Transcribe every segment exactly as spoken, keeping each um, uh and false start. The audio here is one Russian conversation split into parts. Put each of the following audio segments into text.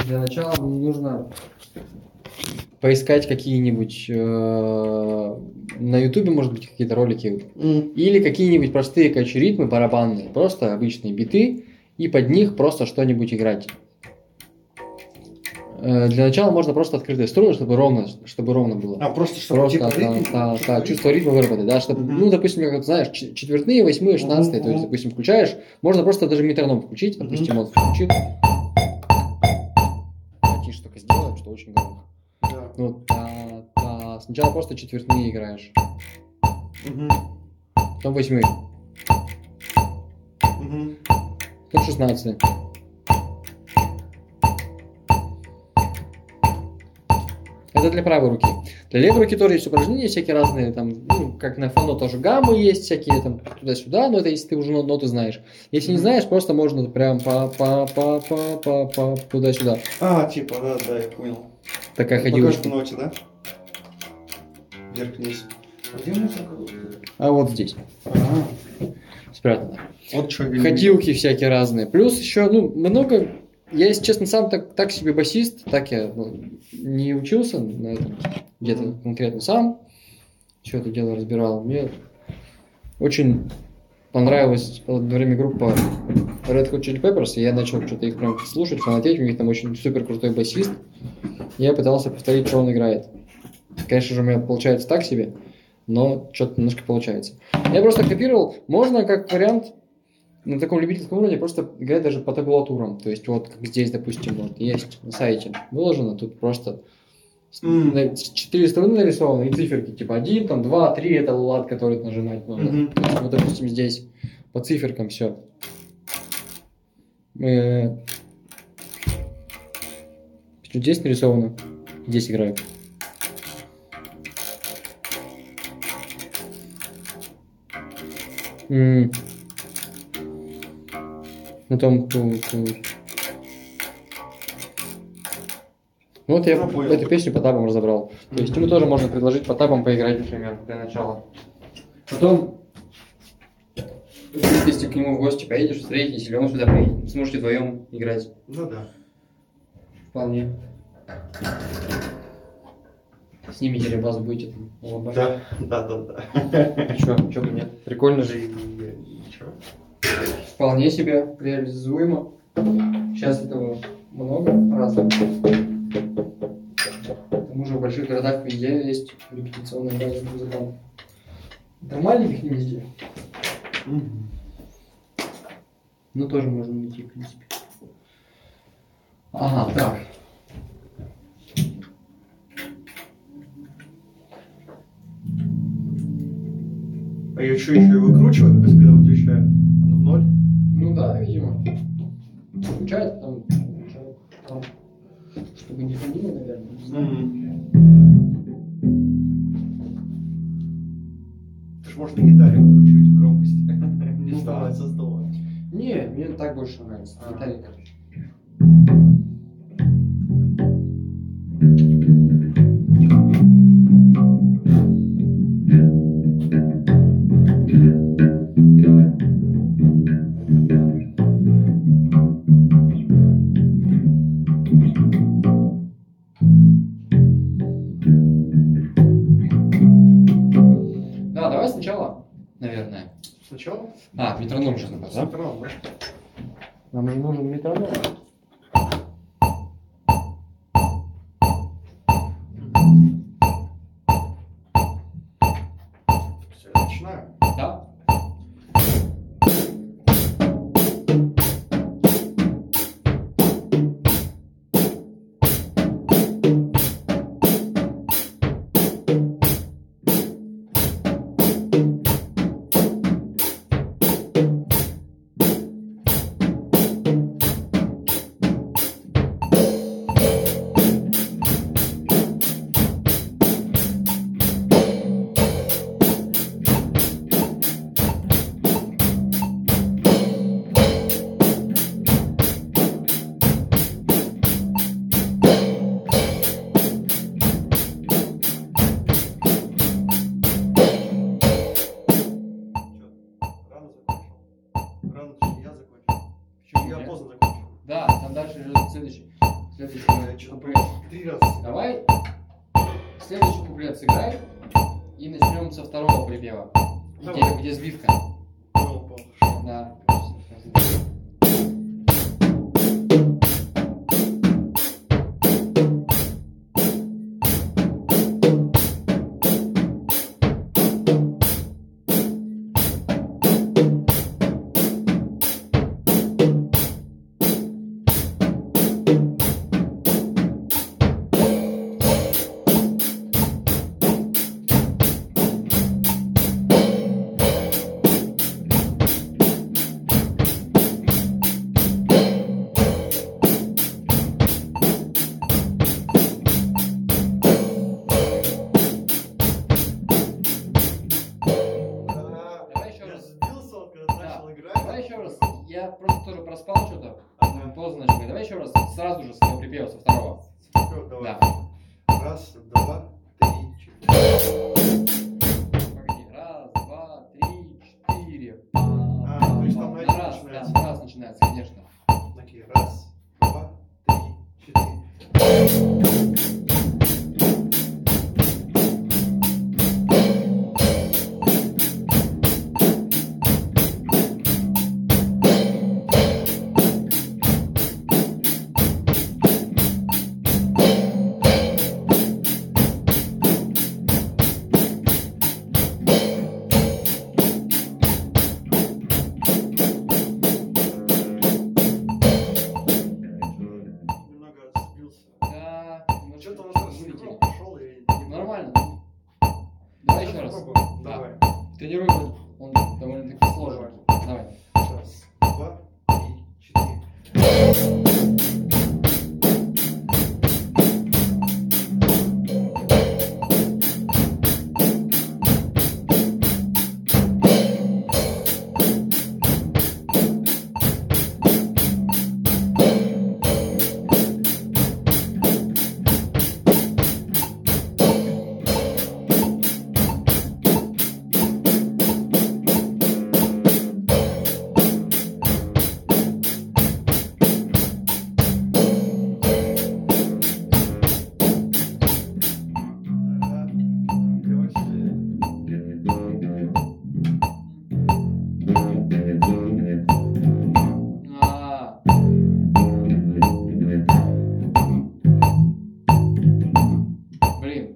для начала нужно поискать какие-нибудь э, на ютубе, может быть, какие-то ролики, Mm. или какие-нибудь простые качу-ритмы барабанные, просто обычные биты, и под них просто что-нибудь играть. Э, для начала можно просто открытые струны, чтобы ровно, чтобы ровно было. А, просто чтобы Просто типа та- ритм, та- чувство та- чувство ритма выработать, да, чтобы, Мгм. ну, допустим, как ты знаешь, ч- четвертные, восьмые, шестнадцатые, то есть, Мгм. допустим, включаешь, можно просто даже метроном включить, Мгм. допустим, вот включил, тише только сделаем, что очень громко. Да. Ну, вот, та- та. Сначала просто четвертные играешь, Мгм. потом восьмые, Мгм. потом шестнадцатые. Это для правой руки. Для левой руки тоже есть упражнения всякие разные, там, ну, как на фоно тоже гаммы есть всякие, там, туда-сюда, но это если ты уже нот- ноты знаешь. Если не Мгм. знаешь, просто можно прям па па па па па па туда-сюда. А, типа, да, да, я понял. Такая По каждой ходилочка. ноте, да? Вверх-вниз. А где музыка? А вот здесь, Ага. спрятано. Вот что я Ходилки всякие разные. Плюс еще, ну, много... Я, если честно, сам так, так себе басист, так я ну, не учился на этом где-то Мгм. конкретно сам. Все это дело разбирал. Мне очень понравилась в одно время группа Red Hot Chili Peppers, и я начал что-то их прям слушать, фанатеть. У них там очень супер крутой басист. Я пытался повторить, что он играет. Конечно же, у меня получается так себе, но что-то немножко получается. Я просто копировал. Можно, как вариант, на таком любительском уровне просто играть даже по табулатурам. То есть вот как здесь, допустим, вот есть на сайте выложено, тут просто М. на- четыре струны нарисованы и циферки, типа один, там два, три, это лад, который нажимать надо. Мгм. То есть, вот, допустим, здесь по циферкам все. Здесь нарисовано, здесь играю. М. На том, ту, ту. Ну вот я Ну, понял. эту песню по табам разобрал. То есть Мгм. ему тоже можно предложить по табам поиграть, например, для начала. Потом, если к нему в гости поедешь, встретитесь, или он сюда поедет, сможете вдвоем играть. Ну да. Вполне. Снимите ли вас будете там. О, Да, да, да, да. Чё, чё бы нет? Прикольно же. И ничего. Вполне себе реализуемо. Сейчас этого много разных. К тому же в больших городах везде есть репетиционные базы музыкантов. Это маленьких не везде. Мгм. Но тоже можно найти, в принципе. Ага, так. А я что, еще и выкручиваю, то есть когда выключаю? Оно в ноль? Ну да, видимо. Включает там, там, чтобы не ходило, наверное. Не знаю. Мгм. Ты ж можно на гитаре выкручивать громкость. Не Ну вставать да. со стола. Не, мне так больше нравится. А. Гитаре, короче. Да, давай сначала, наверное. Сначала? А, метроном сейчас надо, да? Сначала, да? Нам же нужен метроном. Все, я начинаю. Да? Рано закончил. Рано, точнее, я закончил. Почему я Нет. поздно закончил? Да, там дальше идет следующий. Следующий Э, Что-то куплет. понял. Три раза. Давай следующий куплет сыграй и начнем со второго припева. Где, Давай. где сбивка. Понял, понял. Да. А, Давай еще я раз. сбился, вот, когда Да. начал играть. Давай еще раз. Я просто тоже проспал что-то. Ага. Поздно начали. Давай еще раз. Сразу же с того припева, со второго. Всё, давай. Да. Раз, два, три, четыре. Погоди. Раз, два, три, четыре. А, то есть там на один раз, начинается. да, раз начинается, конечно. Такие, раз, два, три, четыре. Немного сбился. Да. немножко Что-то он сразу вылетели. синхрон пошел и... Нормально. Давай еще раз. Попробуем. Да. Давай. Тренируй, он довольно-таки сложный. Давай. Раз, два, три, четыре. Ага. Короче, А, блин.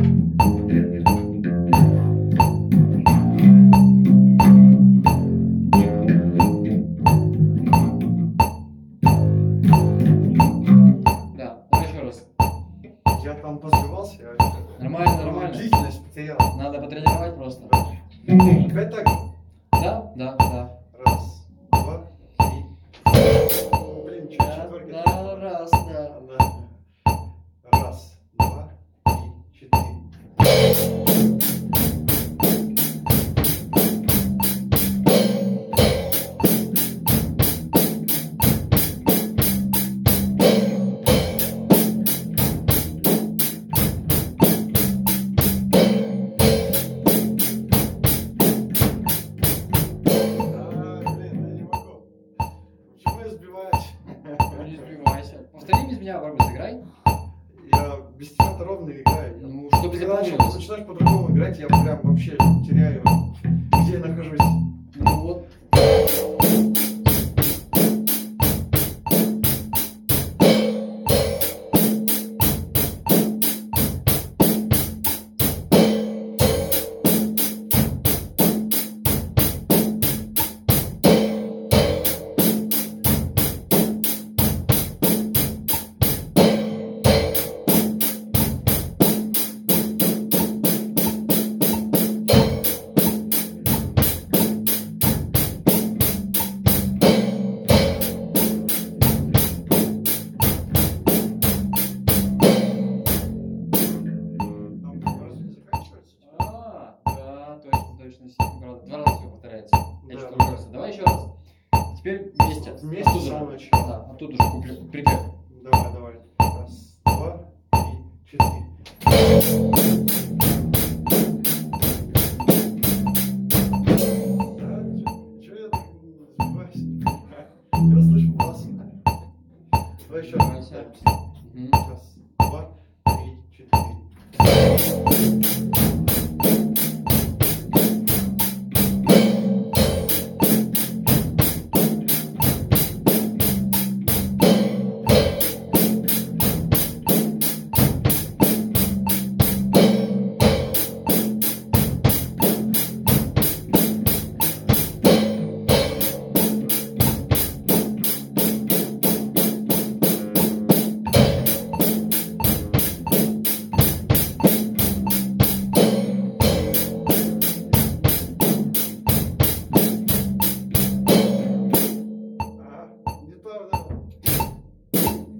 Да, давай еще раз. я там позбивался, я Нормально, нормально. длительность потерял. Надо потренировать просто. Опять так? Да, да, да. Раз, два, три. Блин, чуть Да, четверка. да, раз, да. Да. Раз, два, три, четыре. А, блин, я не могу. Почему я сбиваюсь? Не сбивайся. Повтори без меня, попробуй сыграй. Я без тебя-то ровно играю. Я- Ну, чтобы Когда начал- запомнилось. начинаешь по-другому играть, я прям вообще теряю, где я нахожусь. Ну вот. Теперь вместе. Вместе Оттуда с же. самого начала. Да, оттуда же куплет, припев. Давай, давай. Раз, два, три, четыре. Да, чё я так сбиваюсь? Я слышу бас. Давай еще раз. Давай, Мгм. Раз, два, три, четыре. А, не то, да.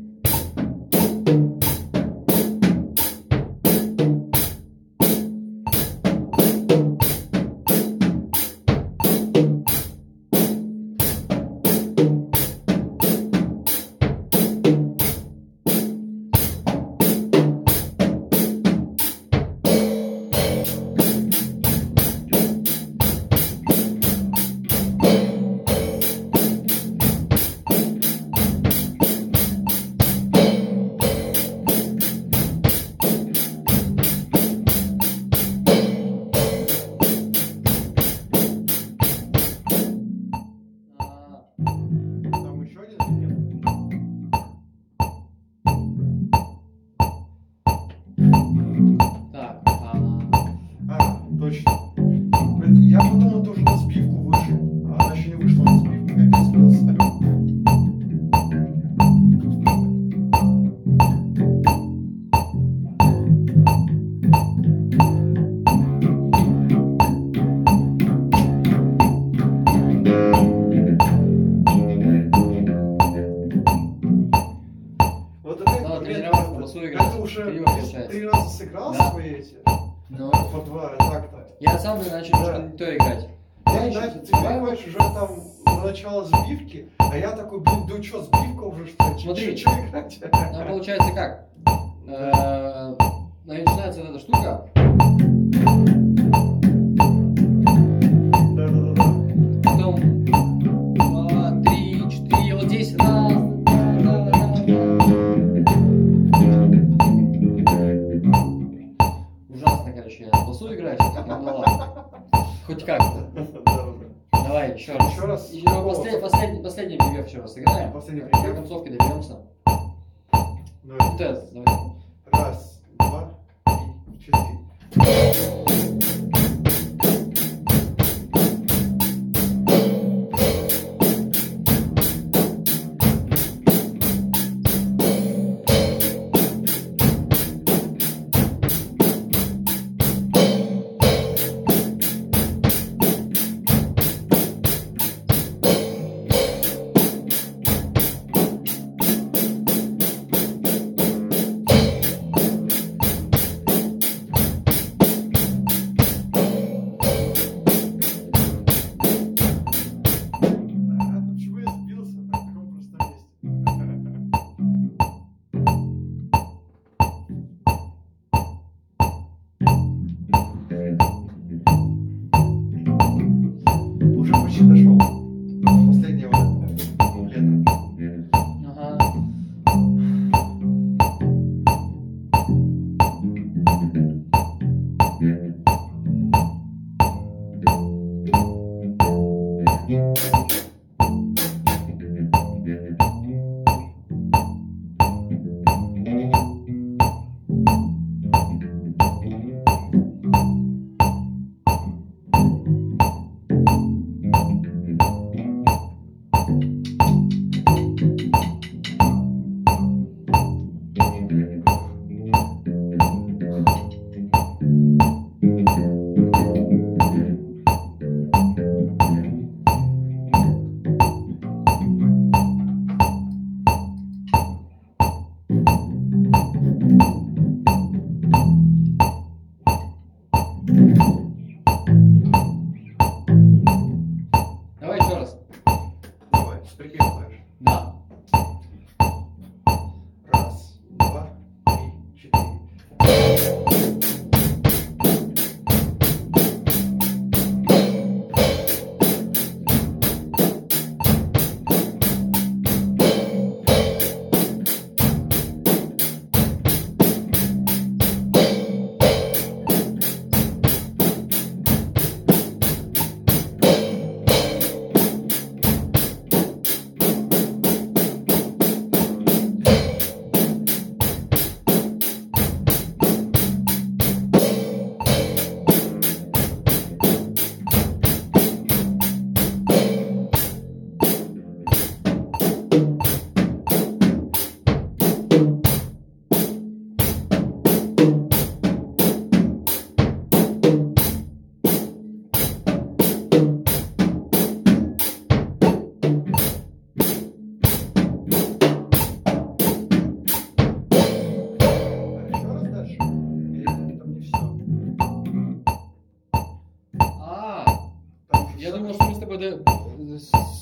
А, Там еще один или нет? Так, а, А, точно. Блин, я подумал, ты уже на сбивку вышел, а она еще не вышла на сбивку. Я опять сбился. Алло. Вот опять, Надо блин, тренироваться, на басу играть. это уже Вперед получается. три раза сыграл Да. свои эти, ну, по два так-то. я сам начал Да. немножко не то играть. Я, Я да, еще ты давай понимаешь, уже там на начало сбивки, а я такой, блин, да что, сбивка уже что ли? Смотри. Что играть? Там получается как? Э, Начинается вот эта штука, Да-да-да. потом два, три, четыре, вот здесь раз, да, да, да. Ужасно, короче, я на басу играть, ну ладно. Хоть как-то. Да-да-да. Давай, еще раз. Еще раз. Еще послед- последний, последний припев еще раз сыграем. Последний До припев. концовки доберемся. Давай. Тест, давай. Раз, два, три, четыре.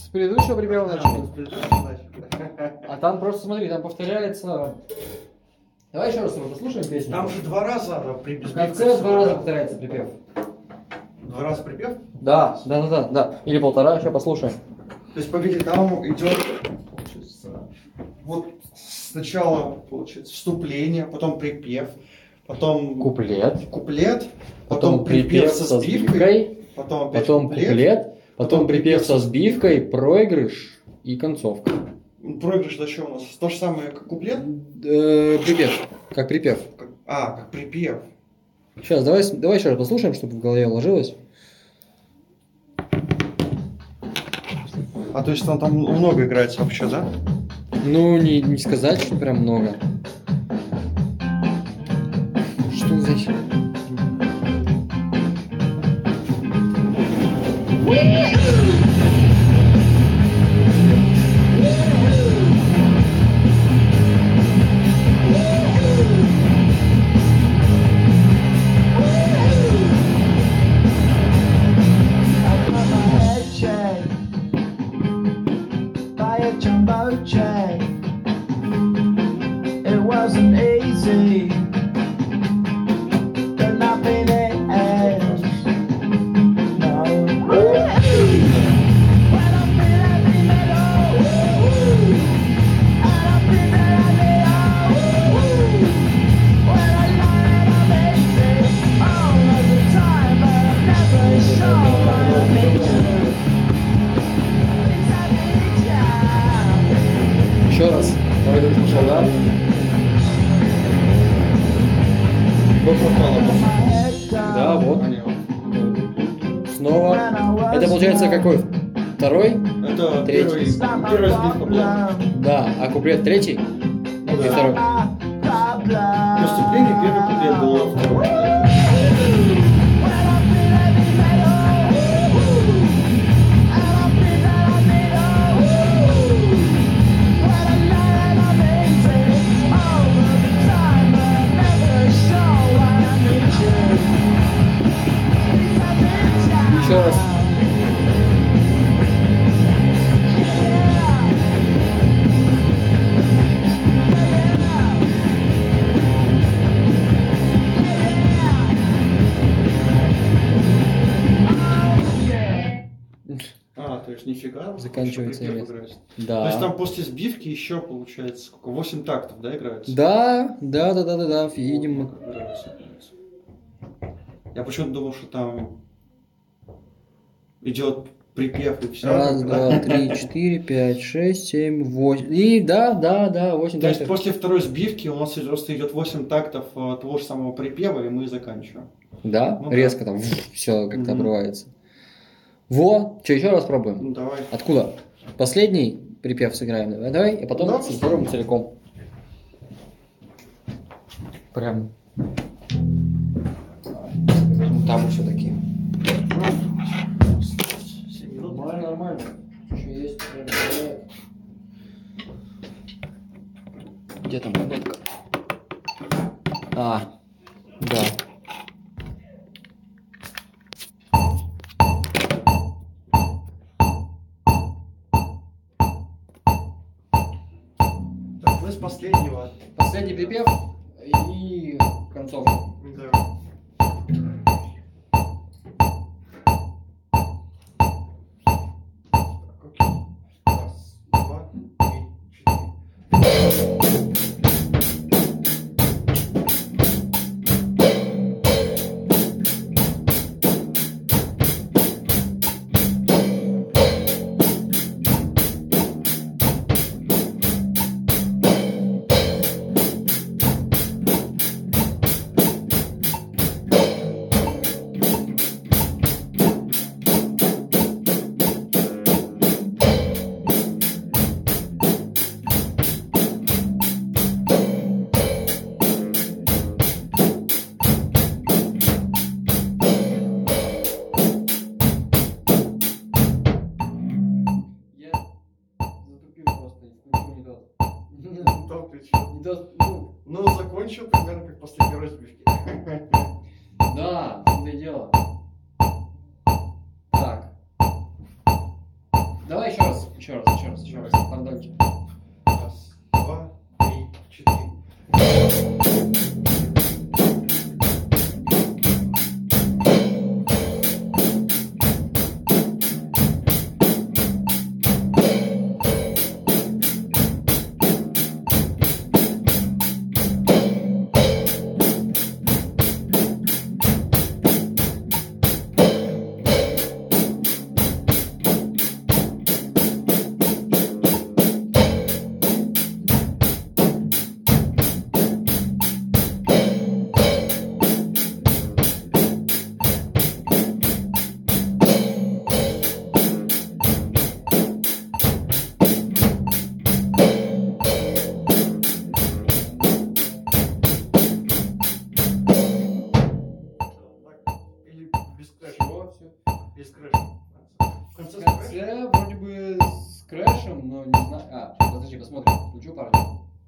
предыдущего припева Да, начали. с предыдущего начали. А там просто, смотри, там повторяется... Давай еще раз его послушаем песню. Там же два раза при В конце два раза повторяется припев. Два раза припев? Да, да, да, да, да. Или полтора, сейчас послушаем. То есть, погоди, там идет, получается, вот сначала, получается, вступление, потом припев, потом Куплет. куплет, Потом припев со сбивкой. потом опять Потом куплет, куплет. Потом потом припев припев со сбивкой, проигрыш и концовка. проигрыш за что у нас? То же самое, как куплет? Э, Припев. Как припев. Как- А, как припев. Сейчас, давай, давай еще раз послушаем, чтобы в голове уложилось. А то есть там, там много играется вообще, да? Ну, не, не сказать, что прям много. Что за хер- By a jumbo jet. It wasn't easy, but nothing else. No. When I feel heavy metal, and I feel that when I lie I'm easy all of the time, but I'm never sure what I mean. Еще раз. Давай друг сначала, да? Вот пропало. Да, вот. Понятно. Снова. Это получается какой? Второй? Это Третий. первый, первая сбивка была. Да. А куплет третий? Ну И да. второй. Вступление, первый куплет был, второй. Еще раз. А, то есть нифига. Заканчивается еще припев нет. играется. Да. То есть там после сбивки еще получается сколько? восемь тактов, да, играется? Да, да, да, да, да, да, видимо. Вот как играется. Я почему-то думал, что там идет припев и все. Раз, два, три, четыре, пять, шесть, семь, восемь. И да, да, да, восемь То есть тактов. после второй сбивки у нас просто идет восемь тактов э, того же самого припева, и мы заканчиваем. Да, Ну да. резко там все как-то Мгм. обрывается. Во, что, еще раз пробуем. Ну давай. Откуда? Последний припев сыграем, давай, давай, и потом Да, попробуем целиком. Прям. Ну, там еще такие. семь минут. Нормально, нормально. Еще есть. Где там монетка? А, да. Так, мы с последнего. Последний припев и концовка. Да. Так, окей. Раз, два, три, четыре. Я затупил просто, ничего не дал. Да, ты чё? Не дал, ну, Ну, закончил примерно как после первой сбивки. да, в том-то и дело. Так. Давай еще раз, еще раз, еще раз, еще раз. Пардоньте. Раз, два, три, четыре. Или без крэша? Чего? Всё. Без крэша. В конце В с крэшем? конце вроде бы с крэшем, но не знаю. А, подожди, посмотрим. Включу парня.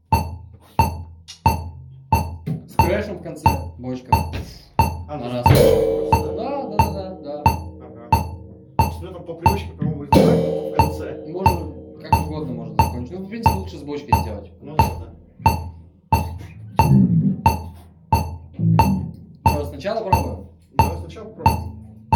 С крэшем в конце. Бочка. А, ну, На раз. просто, да? Да, да, да, да, да. Ага. То есть, ну, там по привычке, по-моему, будет так, в конце. Можно как угодно можно закончить. Ну, в принципе, лучше с бочкой сделать. Ну да, да. Что, сначала пробуем? Давай сначала попробуем.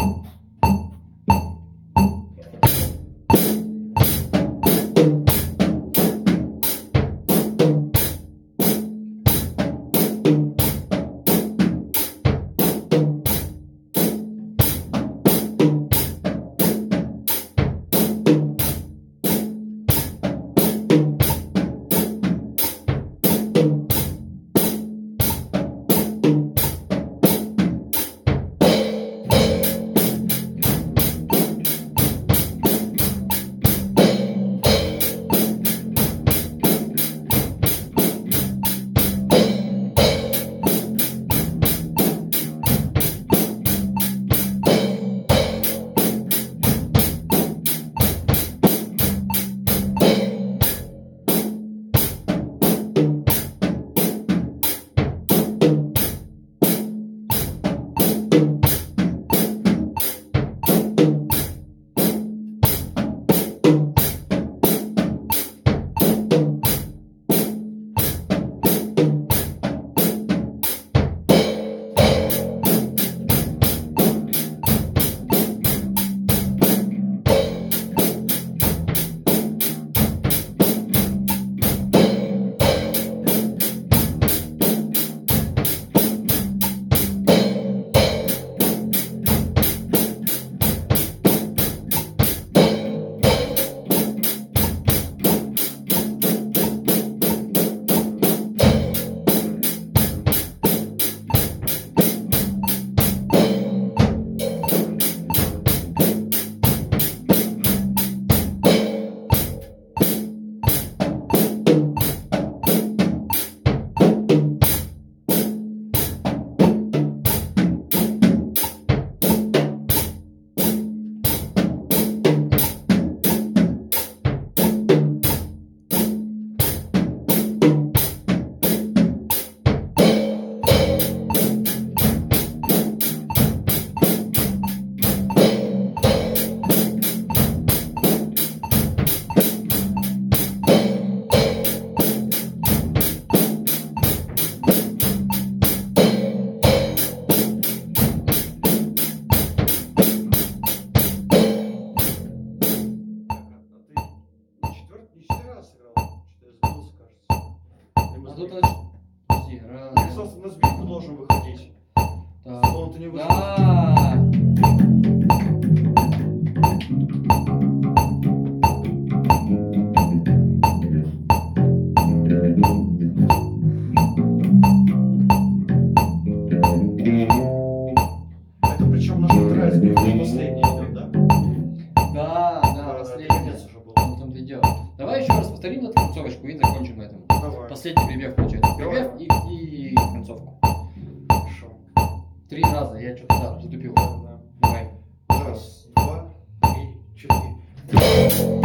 А тут нач- подожди, раз. Ты, собственно, на сбивку должен выходить. Так. Словно ты не вышел. Да. Это причем наша вторая сбивка, не последняя идет, да? Да, да, это последний. конец уже был. В том-то и дело. Давай еще раз повторим эту концовочку и закончим на этом. Давай. Последний припев получается. Давай. Припев и, и концовку. Хорошо. Три раза, я что-то да, затупил. Да. Давай. Раз, два, три, четыре.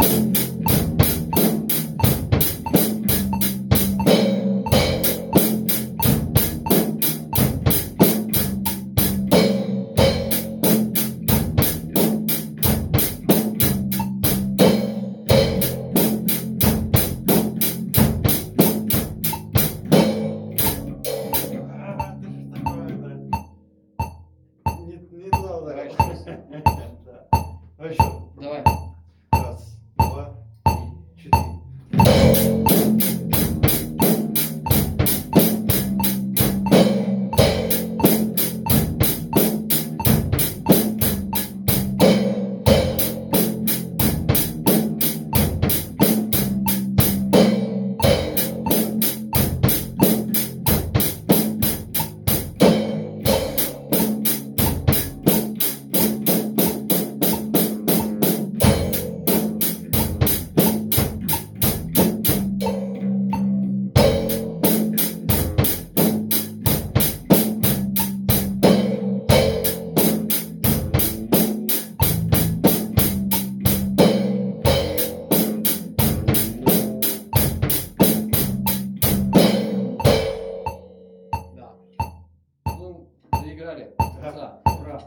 доиграли. Да. Да, ура.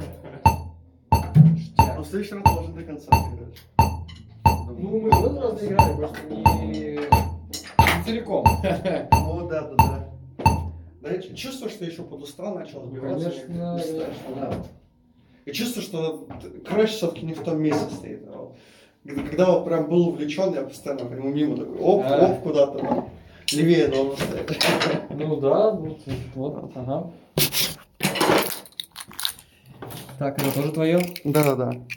Но в следующий раз должен до конца играть. Ну, мы в этот раз доиграли, просто не, не целиком. Ну да, да, да. Да, я чувствую, что я еще подустал, начал сбиваться. Конечно, конечно, да. Я чувствую, что кровь все-таки не в том месте стоит. Когда когда вот прям был увлечен, я постоянно к нему мимо такой, оп, А. оп, куда-то там. Левее должен стоять. Ну да, вот, вот, ага. Так, это тоже твое? Да-да-да.